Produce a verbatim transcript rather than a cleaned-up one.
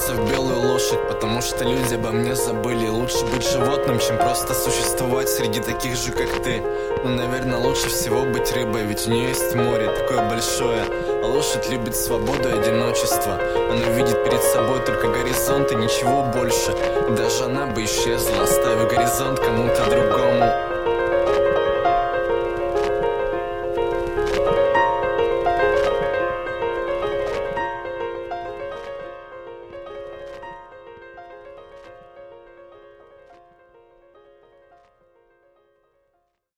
превратиться в белую лошадь, потому что люди обо мне забыли. Лучше быть животным, чем просто существовать среди таких же, как ты. Но, наверное, лучше всего быть рыбой, ведь у нее есть море такое большое. А лошадь любит свободу и одиночество. Она видит перед собой только горизонт и ничего больше. И даже она бы исчезла, оставив горизонт кому-то другому.